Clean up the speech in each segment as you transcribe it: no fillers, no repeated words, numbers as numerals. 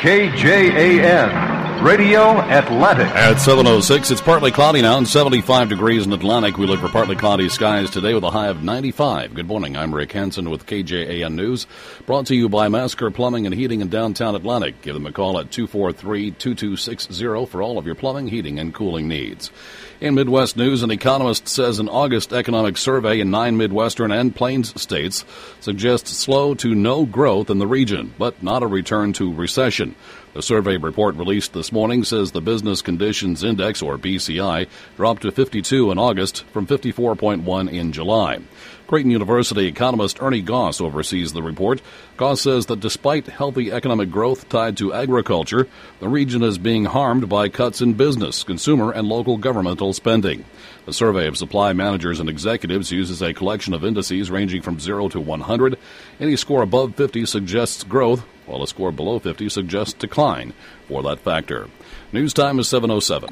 KJAN, Radio Atlantic. At 7:06, it's partly cloudy now and 75 degrees in Atlantic. We look for partly cloudy skies today with a high of 95. Good morning, I'm Rick Hansen with KJAN News, brought to you by Masker Plumbing and Heating in downtown Atlantic. Give them a call at 243-2260 for all of your plumbing, heating, and cooling needs. In Midwest news, an economist says an August economic survey in 9 Midwestern and Plains states suggests slow to no growth in the region, but not a return to recession. The survey report released this morning says the Business Conditions Index, or BCI, dropped to 52 in August from 54.1 in July. Creighton University economist Ernie Goss oversees the report. Goss says that despite healthy economic growth tied to agriculture, the region is being harmed by cuts in business, consumer, and local governmental spending. The survey of supply managers and executives uses a collection of indices ranging from 0 to 100. Any score above 50 suggests growth, while a score below 50 suggests decline for that factor. News time is 7:07.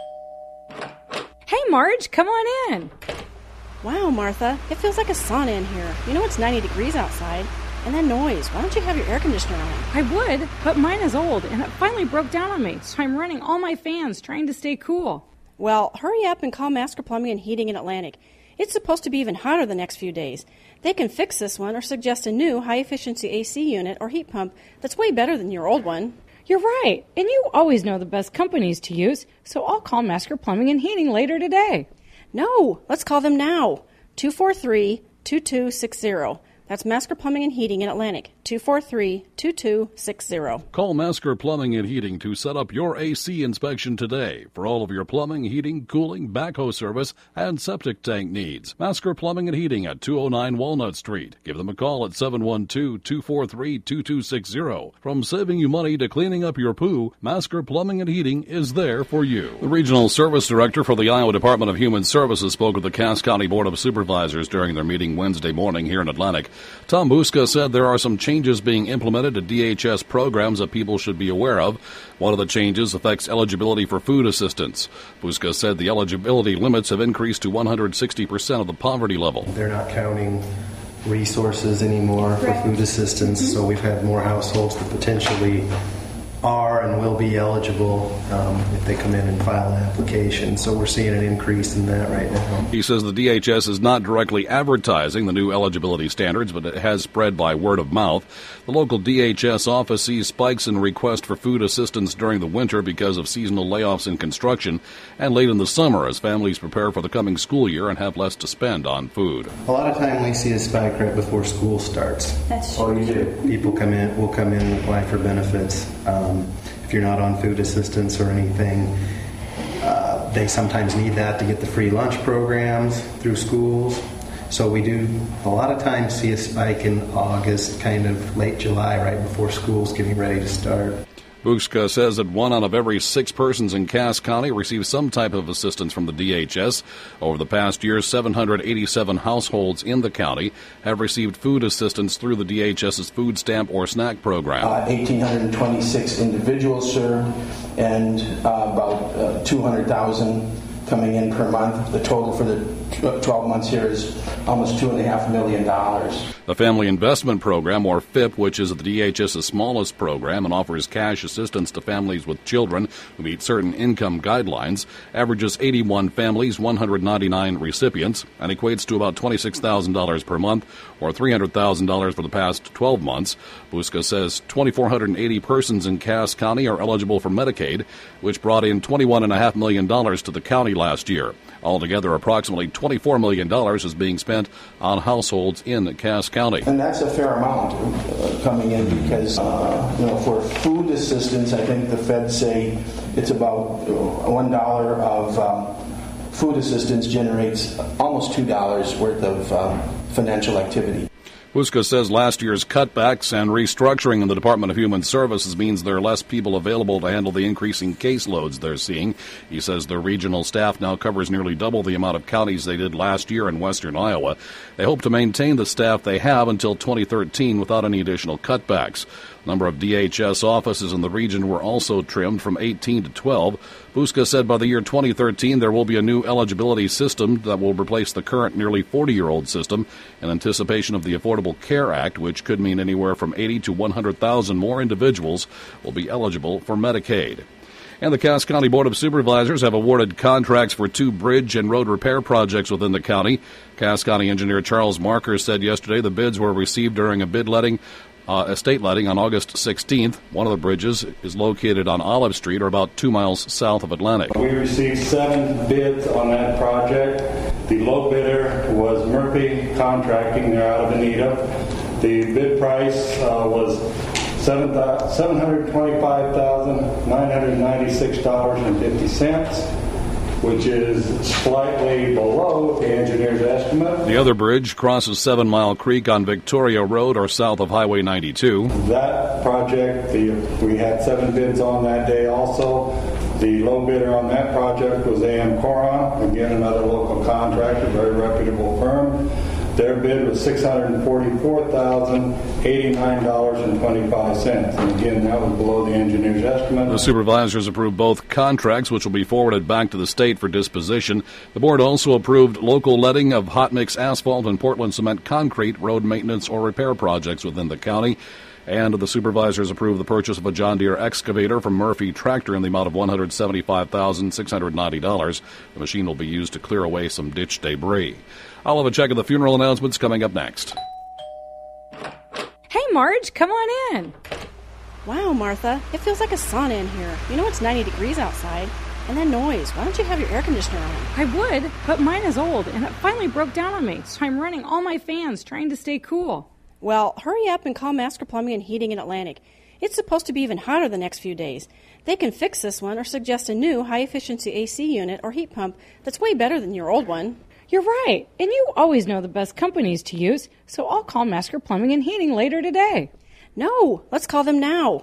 Hey, Marge, come on in. Wow, Martha, it feels like a sauna in here. You know it's 90 degrees outside. And that noise, why don't you have your air conditioner on? I would, but mine is old, and it finally broke down on me, so I'm running all my fans trying to stay cool. Well, hurry up and call Masker Plumbing and Heating in Atlantic. It's supposed to be even hotter the next few days. They can fix this one or suggest a new high-efficiency AC unit or heat pump that's way better than your old one. You're right, and you always know the best companies to use, so I'll call Masker Plumbing and Heating later today. No, let's call them now. 243-2260. That's Masker Plumbing and Heating in Atlantic. 243-2260. Call Masker Plumbing and Heating to set up your AC inspection today for all of your plumbing, heating, cooling, backhoe service, and septic tank needs. Masker Plumbing and Heating at 209 Walnut Street. Give them a call at 712-243-2260. From saving you money to cleaning up your poo, Masker Plumbing and Heating is there for you. The Regional Service Director for the Iowa Department of Human Services spoke with the Cass County Board of Supervisors during their meeting Wednesday morning here in Atlantic. Tom Buska said there are some changes being implemented to DHS programs that people should be aware of. One of the changes affects eligibility for food assistance. Buska said the eligibility limits have increased to 160% of the poverty level. They're not counting resources anymore for food assistance, so we've had more households that potentially are and will be eligible if they come in and file an application. So we're seeing an increase in that right now. He says the DHS is not directly advertising the new eligibility standards, but it has spread by word of mouth. The local DHS office sees spikes in requests for food assistance during the winter because of seasonal layoffs in construction and late in the summer as families prepare for the coming school year and have less to spend on food. A lot of time we see a spike right before school starts. That's true. Oh, you do. People will come in and apply for benefits. If you're not on food assistance or anything, they sometimes need that to get the free lunch programs through schools. So we do a lot of times see a spike in August, kind of late July, right before school's getting ready to start. Buska says that 1 out of every 6 persons in Cass County receives some type of assistance from the DHS. Over the past year, 787 households in the county have received food assistance through the DHS's food stamp or snack program. 1,826 individuals served, and about 200,000 coming in per month. The total for the 12 months here is almost $2.5 million. The Family Investment Program, or FIP, which is the DHS's smallest program and offers cash assistance to families with children who meet certain income guidelines, averages 81 families, 199 recipients, and equates to about $26,000 per month, or $300,000 for the past 12 months. Buska says 2,480 persons in Cass County are eligible for Medicaid, which brought in $21.5 million to the county last year. Altogether, approximately $24 million is being spent on households in Cass County. And that's a fair amount coming in because, for food assistance, I think the feds say it's about $1 of food assistance generates almost $2 worth of financial activity. Buska says last year's cutbacks and restructuring in the Department of Human Services means there are less people available to handle the increasing caseloads they're seeing. He says their regional staff now covers nearly double the amount of counties they did last year in western Iowa. They hope to maintain the staff they have until 2013 without any additional cutbacks. Number of DHS offices in the region were also trimmed from 18 to 12. Buska said by the year 2013 there will be a new eligibility system that will replace the current nearly 40-year-old system in anticipation of the Affordable Care Act, which could mean anywhere from 80 to 100,000 more individuals will be eligible for Medicaid. And the Cass County Board of Supervisors have awarded contracts for 2 bridge and road repair projects within the county. Cass County engineer Charles Marker said yesterday the bids were received during a state letting on August 16th. One of the bridges is located on Olive Street, or about 2 miles south of Atlantic. We received 7 bids on that project. The low bidder was Murphy Contracting. They're out of Anita. The bid price was $725,996.50, which is slightly below the engineer's estimate. The other bridge crosses 7 Mile Creek on Victoria Road, or south of Highway 92. That project, we had 7 bids on that day also. The low bidder on that project was A.M. Coron, again another local contractor, very reputable firm. Their bid was $644,089.25. And again, that was below the engineer's estimate. The supervisors approved both contracts, which will be forwarded back to the state for disposition. The board also approved local letting of hot mix asphalt and Portland cement concrete road maintenance or repair projects within the county. And the supervisors approved the purchase of a John Deere excavator from Murphy Tractor in the amount of $175,690. The machine will be used to clear away some ditch debris. I'll have a check of the funeral announcements coming up next. Hey, Marge, come on in. Wow, Martha, it feels like a sauna in here. You know it's 90 degrees outside. And that noise, why don't you have your air conditioner on? I would, but mine is old, and it finally broke down on me, so I'm running all my fans trying to stay cool. Well, hurry up and call Masker Plumbing and Heating in Atlantic. It's supposed to be even hotter the next few days. They can fix this one or suggest a new high-efficiency AC unit or heat pump that's way better than your old one. You're right, and you always know the best companies to use, so I'll call Masker Plumbing and Heating later today. No, let's call them now.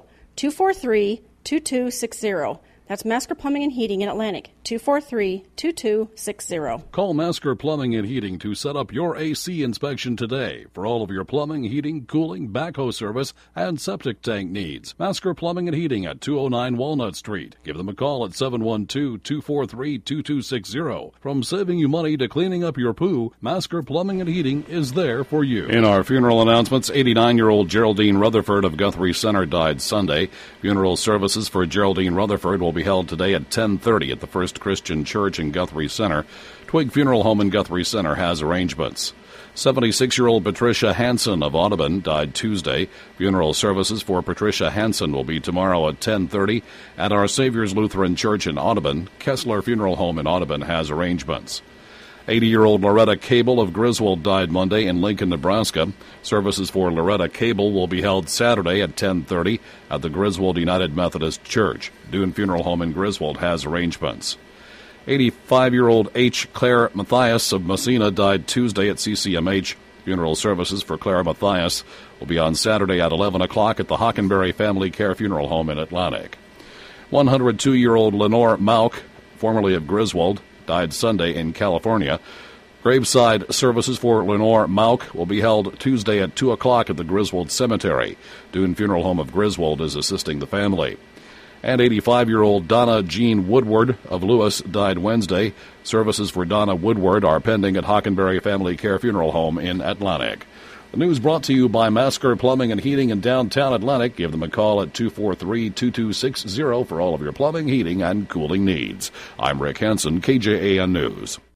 243-2260. That's Masker Plumbing and Heating in Atlantic, 243-2260. Call Masker Plumbing and Heating to set up your AC inspection today for all of your plumbing, heating, cooling, backhoe service, and septic tank needs. Masker Plumbing and Heating at 209 Walnut Street. Give them a call at 712-243-2260. From saving you money to cleaning up your poo, Masker Plumbing and Heating is there for you. In our funeral announcements, 89-year-old Geraldine Rutherford of Guthrie Center died Sunday. Funeral services for Geraldine Rutherford will be held today at 10:30 at the First Christian Church in Guthrie Center. Twig Funeral Home in Guthrie Center has arrangements. 76-year-old Patricia Hansen of Audubon died Tuesday. Funeral services for Patricia Hansen will be tomorrow at 10:30 at Our Savior's Lutheran Church in Audubon. Kessler Funeral Home in Audubon has arrangements. 80-year-old Loretta Cable of Griswold died Monday in Lincoln, Nebraska. Services for Loretta Cable will be held Saturday at 10:30 at the Griswold United Methodist Church. Dune Funeral Home in Griswold has arrangements. 85-year-old H. Claire Mathias of Messina died Tuesday at CCMH. Funeral services for Claire Mathias will be on Saturday at 11 o'clock at the Hockenberry Family Care Funeral Home in Atlantic. 102-year-old Lenore Mauk, formerly of Griswold, died Sunday in California. Graveside services for Lenore Mauk will be held Tuesday at 2 o'clock at the Griswold Cemetery. Dune Funeral Home of Griswold is assisting the family. And 85-year-old Donna Jean Woodward of Lewis died Wednesday. Services for Donna Woodward are pending at Hockenberry Family Care Funeral Home in Atlantic. The news brought to you by Masker Plumbing and Heating in downtown Atlantic. Give them a call at 243-2260 for all of your plumbing, heating, and cooling needs. I'm Rick Hansen, KJAN News.